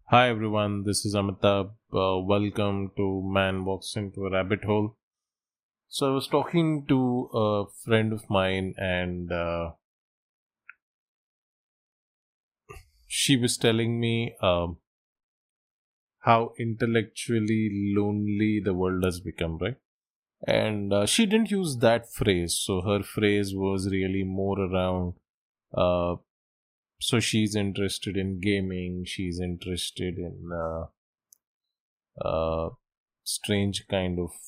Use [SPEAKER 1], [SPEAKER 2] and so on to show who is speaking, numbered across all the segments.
[SPEAKER 1] Hi everyone, this is Amitabh. Welcome to Man Walks into a Rabbit Hole. So I was talking to a friend of mine, and she was telling me how intellectually lonely the world has become, right? And she didn't use that phrase, so her phrase was really more around. Uh, so she's interested in gaming. She's interested in uh, strange kind of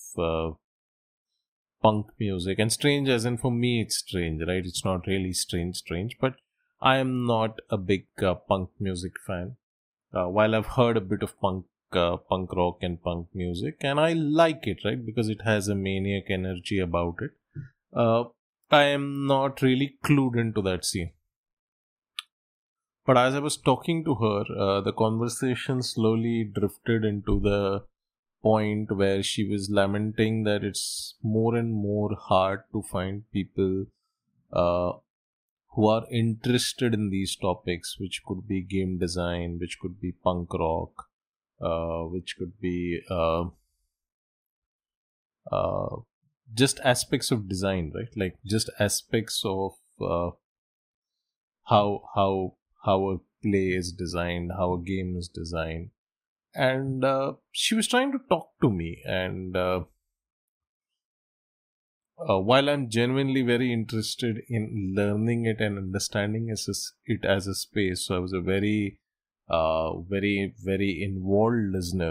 [SPEAKER 1] punk music. And strange as in, for me it's strange, right? It's not really strange, but I am not a big punk music fan. While I've heard a bit of punk rock and punk music, and I like it, right? Because it has a maniac energy about it. uh, I am not really clued into that scene. But as I was talking to her, the conversation slowly drifted into the point where she was lamenting that it's more and more hard to find people uh, who are interested in these topics, which could be game design, which could be punk rock, which could be uh, just aspects of design, right? Like just aspects of how how a play is designed, how a game is designed. And she was trying to talk to me, and while I'm genuinely very interested in learning it and understanding it as a space, so I was a very involved listener.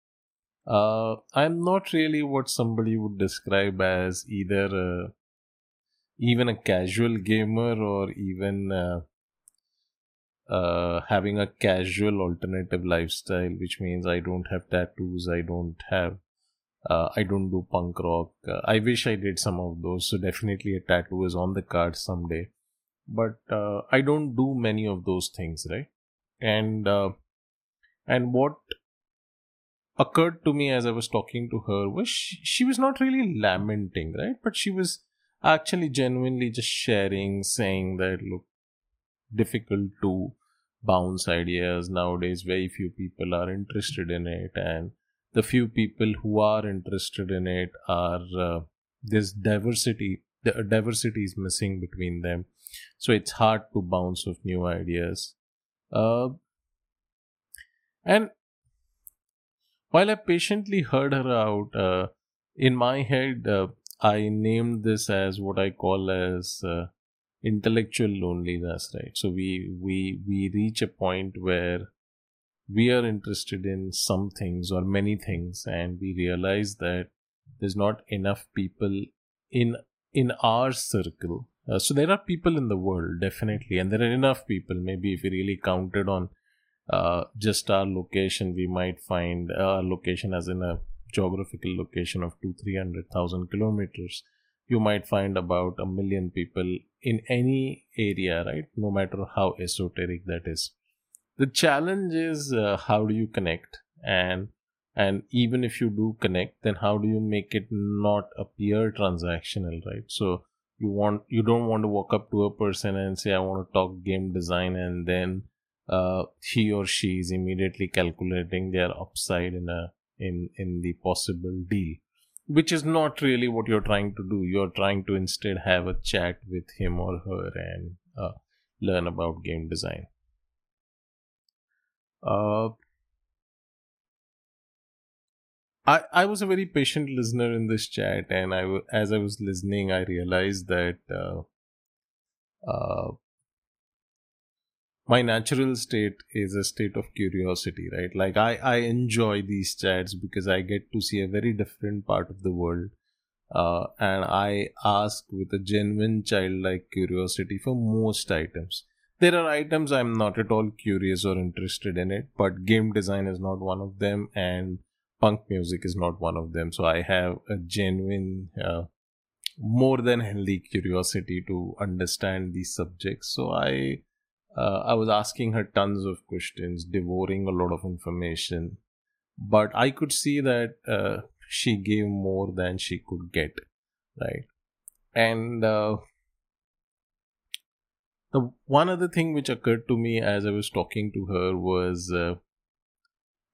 [SPEAKER 1] I'm not really what somebody would describe as either even a casual gamer, or even having a casual alternative lifestyle, which means I don't have tattoos, I don't do punk rock. I wish I did some of those. So definitely a tattoo is on the card someday. But I don't do many of those things, right? And what occurred to me as I was talking to her was she was not really lamenting, right? But she was actually genuinely just sharing, saying that look, difficult to bounce ideas nowadays. Very few people are interested in it, and the few people who are interested in it are this diversity. The diversity is missing between them, so it's hard to bounce off new ideas. Uh, and while I patiently heard her out, in my head, I named this as what I call as intellectual loneliness, right? So we reach a point where we are interested in some things or many things, and we realize that there's not enough people in in our circle. So there are people in the world, definitely, and there are enough people. Maybe if we really counted on just our location, we might find our location as in a geographical location of 200,000-300,000 kilometers. You might find about 1 million people in any area, right? No matter how esoteric that is. The challenge is how do you connect, and even if you do connect, then how do you make it not appear transactional, right? So you don't want to walk up to a person and say I want to talk game design, and then he or she is immediately calculating their upside in the possible deal, which is not really what you're trying to do. You're trying to instead have a chat with him or her and learn about game design. uh, I was a very patient listener in this chat, and as I was listening, I realized that uh, my natural state is a state of curiosity, right? Like I enjoy these chats because I get to see a very different part of the world, and I ask with a genuine childlike curiosity for most items. There are items I'm not at all curious or interested in it, but game design is not one of them, and punk music is not one of them. So I have a genuine, more than healthy curiosity to understand these subjects. So I was asking her tons of questions, devouring a lot of information, but I could see that she gave more than she could get, right? And the one other thing which occurred to me as I was talking to her was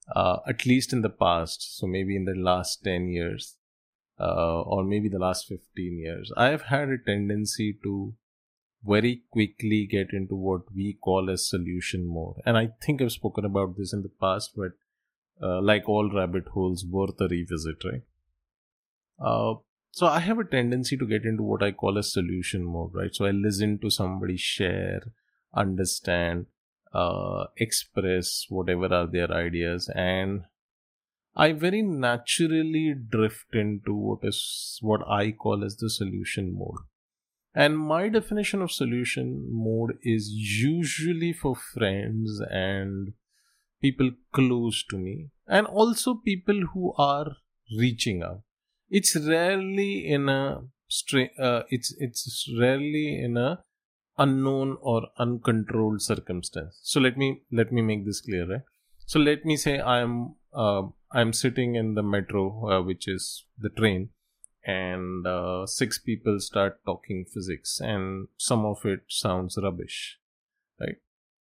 [SPEAKER 1] at least in the past, so maybe in the last 10 years, or maybe the last 15 years, I have had a tendency to very quickly get into what we call as solution mode. And I think I've spoken about this in the past, but like all rabbit holes, worth a revisit, right? So I have a tendency to get into what I call a solution mode, right? So I listen to somebody share, understand, express whatever are their ideas, and I very naturally drift into what I call as the solution mode. And my definition of solution mode is usually for friends and people close to me, and also people who are reaching out. It's rarely in a it's rarely in a unknown or uncontrolled circumstance. So let me make this clear, right? So let me say I'm sitting in the metro, which is the train, and 6 people start talking physics, and some of it sounds rubbish, right?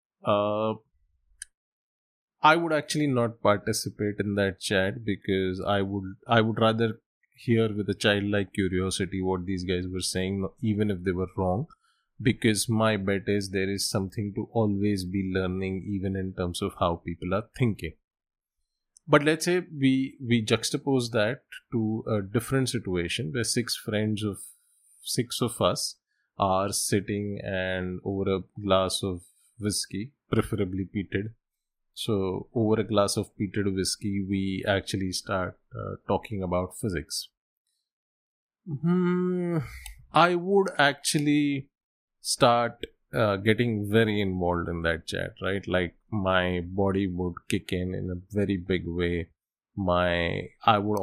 [SPEAKER 1] I would actually not participate in that chat, because I would rather hear with a childlike curiosity what these guys were saying, even if they were wrong, because my bet is there is something to always be learning, even in terms of how people are thinking. But let's say we juxtapose that to a different situation where 6 of us are sitting and over a glass of whiskey, preferably peated. So over a glass of peated whiskey, we actually start talking about physics. I would actually start getting very involved in that chat, right? Like my body would kick in a very big way. I would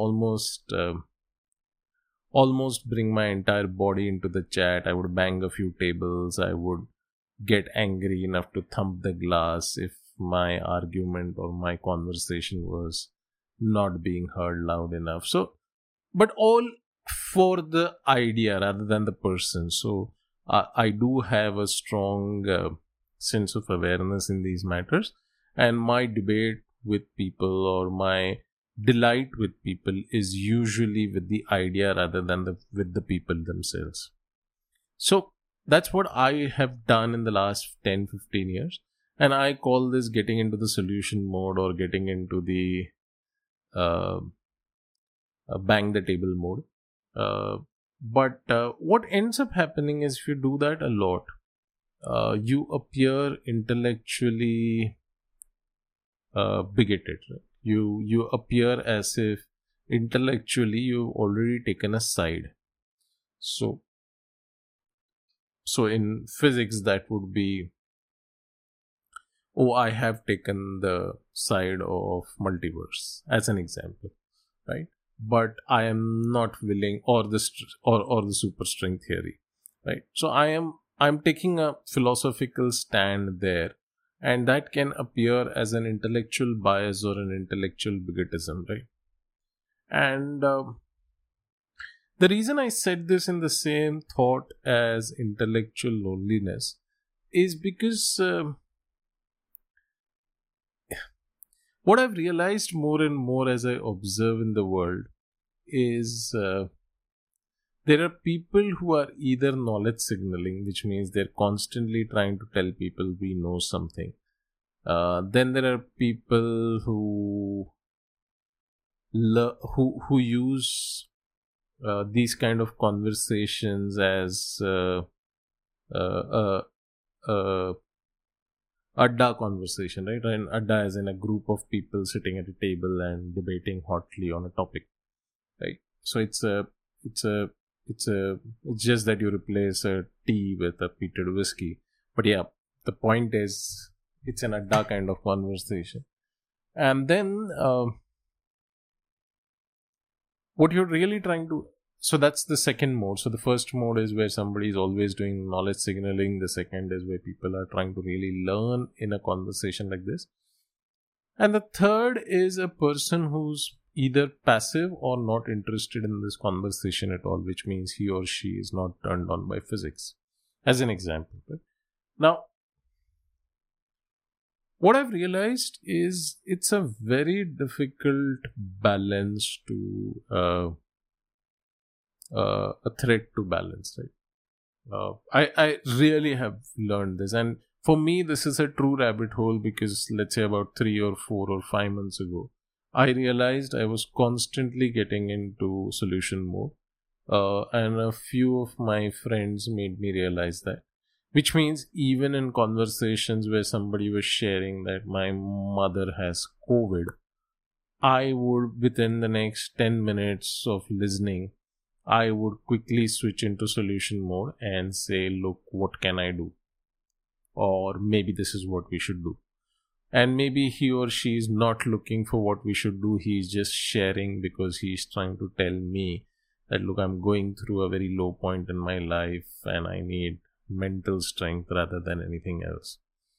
[SPEAKER 1] almost bring my entire body into the chat. I would bang a few tables. I would get angry enough to thump the glass if my argument or my conversation was not being heard loud enough. So, but all for the idea rather than the person. So I do have a strong sense of awareness in these matters, and my debate with people or my delight with people is usually with the idea rather than with the people themselves. So that's what I have done in the last 10-15 years, and I call this getting into the solution mode or getting into the bang the table mode. But what ends up happening is, if you do that a lot, you appear intellectually bigoted, right? You appear as if intellectually you've already taken a side. So in physics, that would be, oh, I have taken the side of multiverse as an example, right? But I am not willing, or the superstring theory, right? So I'm taking a philosophical stand there, and that can appear as an intellectual bias or an intellectual bigotism, right? And the reason I said this in the same thought as intellectual loneliness is because what I've realized more and more as I observe in the world is there are people who are either knowledge signaling, which means they're constantly trying to tell people we know something. Then there are people who use these kind of conversations as adda conversation, right? And adda is in a group of people sitting at a table and debating hotly on a topic, right? So it's just that you replace a tea with a peated whiskey. But yeah, the point is, it's an adda kind of conversation. And then what you're really trying to, so that's the second mode. So the first mode is where somebody is always doing knowledge signaling. The second is where people are trying to really learn in a conversation like this. And the third is a person who's either passive or not interested in this conversation at all, which means he or she is not turned on by physics, as an example, right? Now What I've realized is it's a very difficult balance to a threat to balance, right? I really have learned this, and for me, this is a true rabbit hole because let's say about 3 or 4 or 5 months ago, I realized I was constantly getting into solution mode, and a few of my friends made me realize that. Which means, even in conversations where somebody was sharing that my mother has COVID, I would, within the next 10 minutes of listening, I would quickly switch into solution mode and say, look, what can I do? Or maybe this is what we should do. And maybe he or she is not looking for what we should do. He's just sharing because he's trying to tell me that, look, I'm going through a very low point in my life and I need mental strength rather than anything else.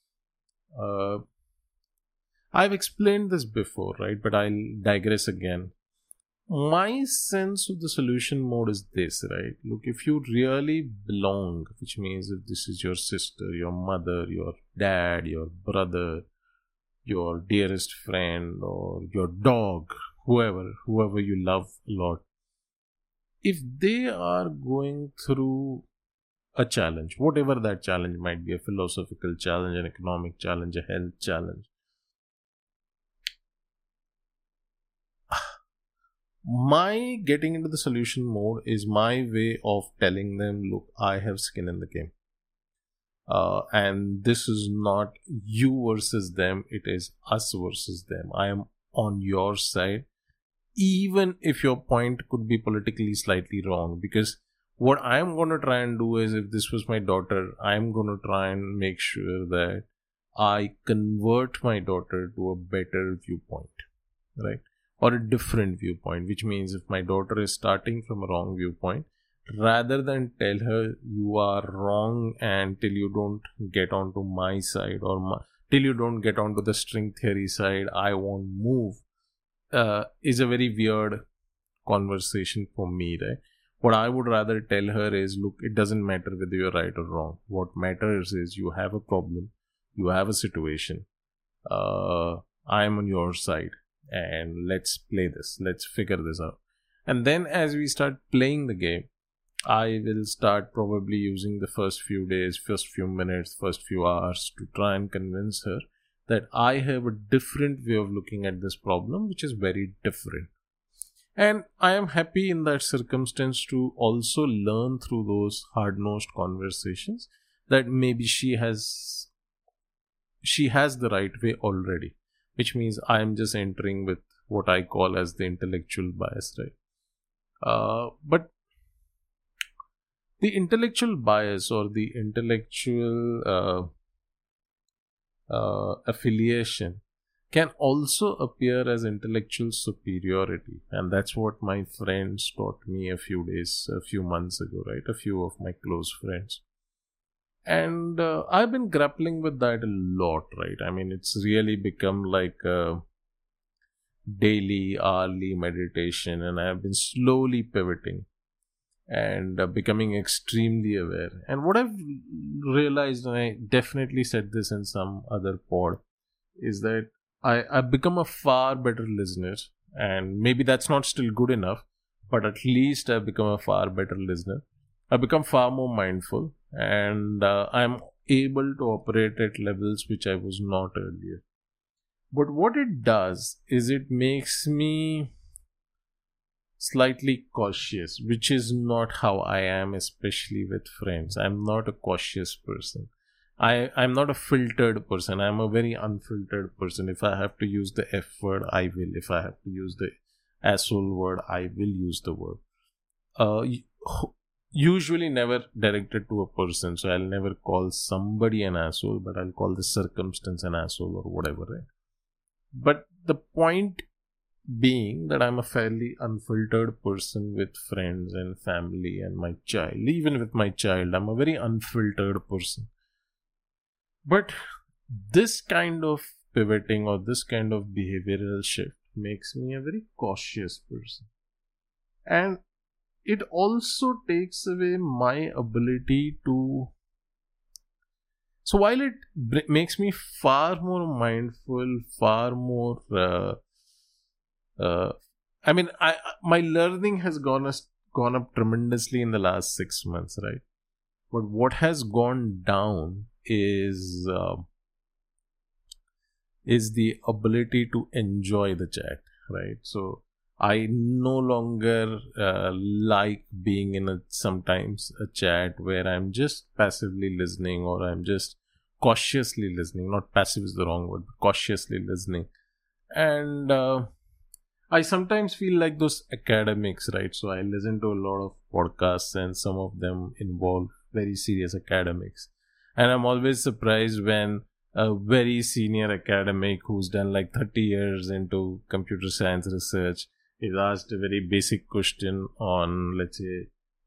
[SPEAKER 1] I've explained this before, right? But I'll digress again. My sense of the solution mode is this, right? Look, if you really belong, which means if this is your sister, your mother, your dad, your brother, your dearest friend, or your dog, whoever you love a lot, if they are going through a challenge, whatever that challenge might be, a philosophical challenge, an economic challenge, a health challenge, my getting into the solution mode is my way of telling them, look, I have skin in the game. And this is not you versus them, it is us versus them. I am on your side, even if your point could be politically slightly wrong. Because what I'm going to try and do is, if this was my daughter, I'm going to try and make sure that I convert my daughter to a better viewpoint, right? Or a different viewpoint, which means if my daughter is starting from a wrong viewpoint, rather than tell her you are wrong and till you don't get onto my side, or till you don't get onto the string theory side, I won't move, is a very weird conversation for me, right? What I would rather tell her is, look, it doesn't matter whether you're right or wrong. What matters is you have a problem, you have a situation, I am on your side, and let's play this, let's figure this out. And then as we start playing the game, I will start probably using the first few days, first few minutes, first few hours to try and convince her that I have a different way of looking at this problem, which is very different. And I am happy in that circumstance to also learn through those hard-nosed conversations that maybe she has the right way already, which means I am just entering with what I call as the intellectual bias, right? But the intellectual bias or the intellectual affiliation can also appear as intellectual superiority, and that's what my friends taught me a few months ago, right? A few of my close friends. And I've been grappling with that a lot, right? I mean, it's really become like a daily, hourly meditation, and I've been slowly pivoting and becoming extremely aware. And what I've realized, and I definitely said this in some other pod, is that I've become a far better listener, and maybe that's not still good enough, but at least I've become a far better listener. I've become far more mindful, and I'm able to operate at levels which I was not earlier. But what it does is it makes me slightly cautious, which is not how I am, especially with friends. I'm not a cautious person. I'm not a filtered person. I'm a very unfiltered person. If I have to use the F word, I will. If I have to use the asshole word, I will use the word. Usually never directed to a person. So I'll never call somebody an asshole, but I'll call the circumstance an asshole or whatever, right? But the point being that I'm a fairly unfiltered person with friends and family and my child. Even with my child, I'm a very unfiltered person. But this kind of pivoting or this kind of behavioral shift makes me a very cautious person. And it also takes away my ability to... So while it makes me far more mindful, far more I mean, my learning has gone up tremendously in the last 6 months, right? But what has gone down is the ability to enjoy the chat, right? So I no longer like being in sometimes a chat where I'm just passively listening, or I'm just cautiously listening. Not passive is the wrong word, but cautiously listening. And I sometimes feel like those academics, right? So I listen to a lot of podcasts, and some of them involve very serious academics. And I'm always surprised when a very senior academic who's done like 30 years into computer science research is asked a very basic question on, let's say,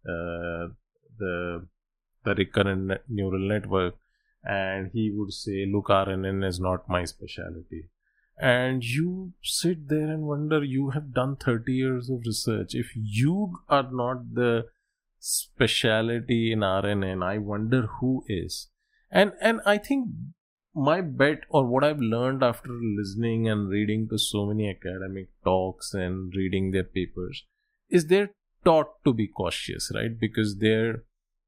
[SPEAKER 1] the recurrent neural network, and he would say, look, RNN is not my specialty. And you sit there and wonder, you have done 30 years of research. If you are not the specialty in RNN, I wonder who is. And I think my bet, or what I've learned after listening and reading to so many academic talks and reading their papers, is they're taught to be cautious, right? Because they're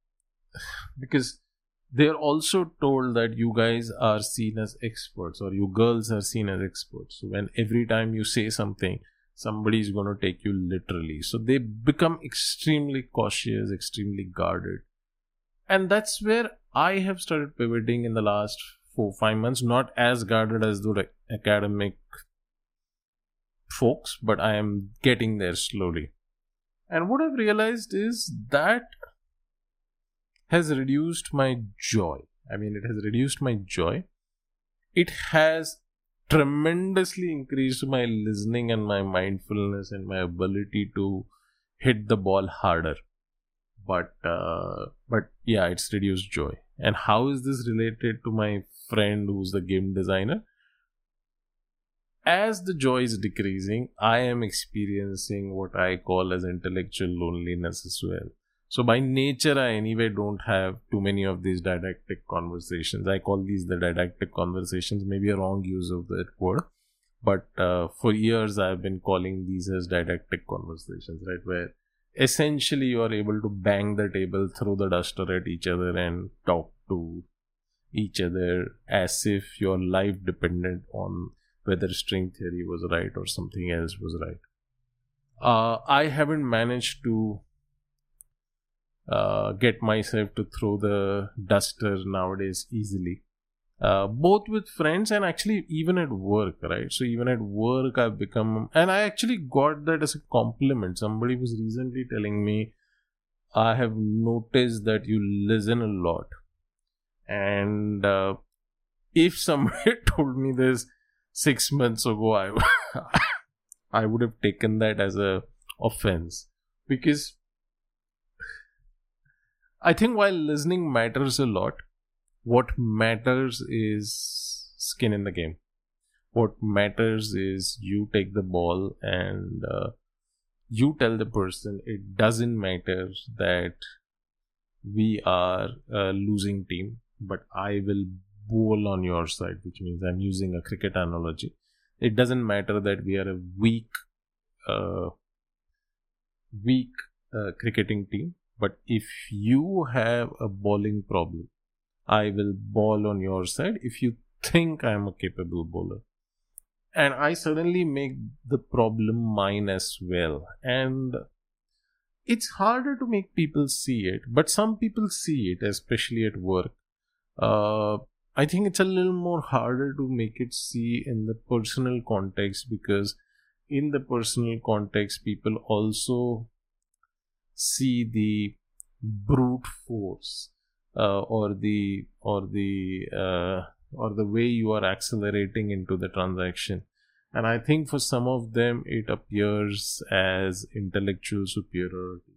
[SPEAKER 1] also told that you guys are seen as experts, or you girls are seen as experts. So when every time you say something, somebody is going to take you literally. So they become extremely cautious, extremely guarded. And that's where I have started pivoting in the last 4-5 months, not as guarded as the academic folks, but I am getting there slowly. And what I've realized is that has reduced my joy. I mean, it has reduced my joy. It has tremendously increased my listening and my mindfulness and my ability to hit the ball harder. But yeah, it's reduced joy. And how is this related to my friend who's the game designer? As the joy is decreasing, I am experiencing what I call as intellectual loneliness as well. So by nature, I anyway don't have too many of these didactic conversations. I call these the didactic conversations, maybe a wrong use of that word. But for years, I've been calling these as didactic conversations, right? Where essentially you are able to bang the table, throw the duster at each other and talk to each other as if your life depended on whether string theory was right or something else was right. I haven't managed to get myself to throw the duster nowadays easily, both with friends and actually even at work, right? So even at work I've become, and I actually got that as a compliment. Somebody was recently telling me, I have noticed that you listen a lot. And if somebody told me this 6 months ago, I would have taken that as a offense, because I think while listening matters a lot, what matters is skin in the game. What matters is you take the ball and you tell the person it doesn't matter that we are a losing team, but I will bowl on your side, which means I'm using a cricket analogy. It doesn't matter that we are a weak cricketing team, but if you have a bowling problem, I will bowl on your side if you think I'm a capable bowler. And I suddenly make the problem mine as well. And it's harder to make people see it, but some people see it, especially at work. I think it's a little more harder to make it see in the personal context, because in the personal context, people also see the brute force or the way you are accelerating into the transaction. And I think for some of them it appears as intellectual superiority.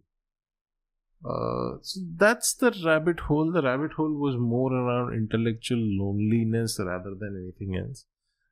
[SPEAKER 1] So that's the rabbit hole. The rabbit hole was more around intellectual loneliness rather than anything else.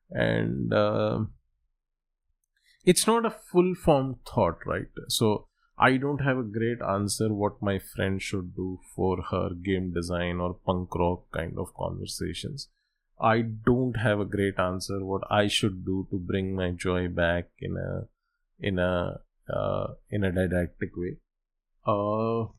[SPEAKER 1] And it's not a full formed thought, right? So I don't have a great answer what my friend should do for her game design or punk rock kind of conversations. I don't have a great answer what I should do to bring my joy back in a in a didactic way. Uh,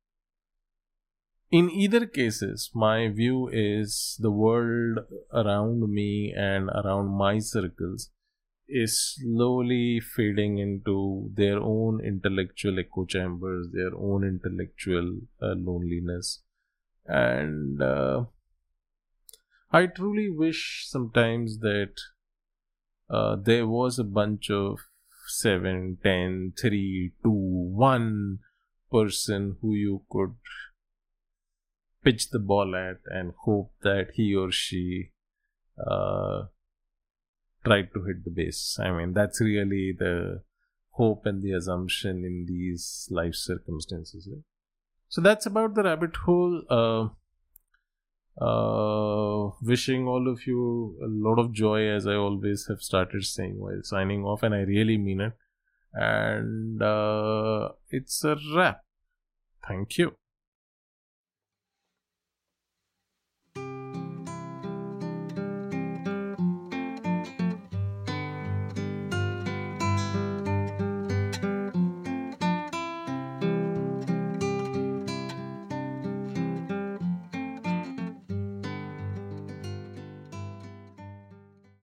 [SPEAKER 1] in either cases, my view is the world around me and around my circles is slowly fading into their own intellectual echo chambers, their own intellectual loneliness. And I truly wish sometimes that there was a bunch of 7, 10, 3, 2, 1 person who you could pitch the ball at and hope that he or she uh, tried to hit the base. I mean, that's really the hope and the assumption in these life circumstances. Right? So that's about the rabbit hole. Wishing all of you a lot of joy, as I always have started saying while signing off, and I really mean it. And it's a wrap. Thank you.